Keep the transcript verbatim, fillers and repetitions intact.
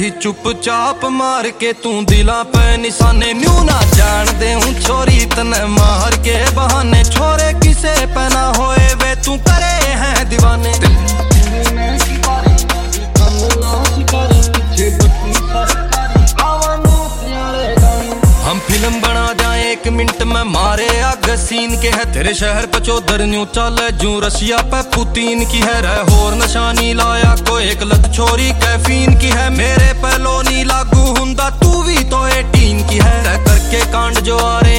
बैठी चुपचाप मार के तू दिला पे निशाने न्यू ना जान दे हूँ छोरी तने मार के बहाने छोरे किसे पना होए वे तू करे हैं दीवाने। हम फिल्म बना जाए एक मिनट में मारे आग सीन के है तेरे शहर पचोदर न्यू चल जू रशिया पे पुतीन की है रह होर नशानी लाया को एक लत छोरी कैफीन की है मेरे पे लो नी लागू हुंदा तू भी तो एटीन की है करके कांड जो आ रहे